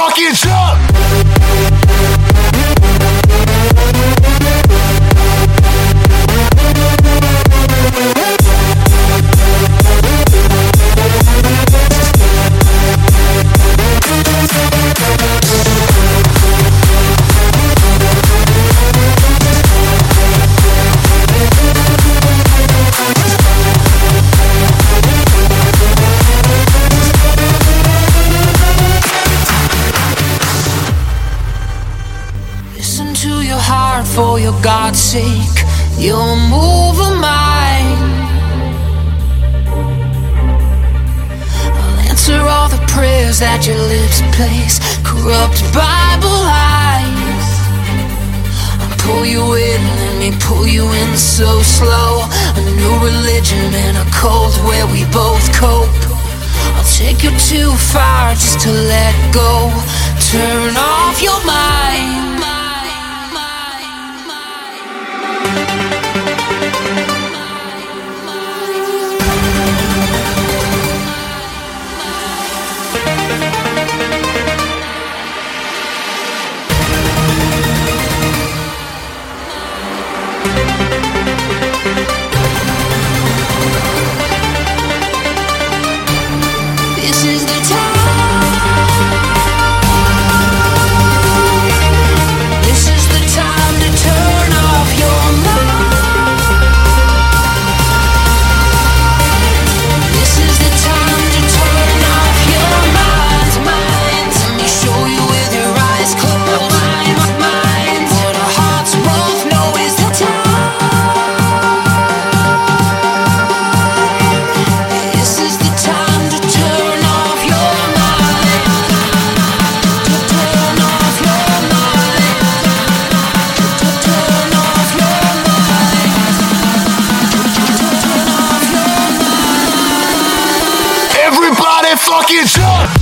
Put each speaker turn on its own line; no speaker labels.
fucking jump!
For your God's sake, you'll move a mine. I'll answer all the prayers that your lips place, corrupt Bible lies. I'll pull you in, let me pull you in so slow. A new religion and a cult where we both cope. I'll take you too far just to let go. Turn off your mind. This is the time. This is the time to turn off your mind. This is the time to turn off your mind. Let me show you with your eyes closed. What our hearts both know is the time. This is the time to turn off your mind. To turn off your mind. To turn off your mind. To turn off your mind.
Everybody fucking jump!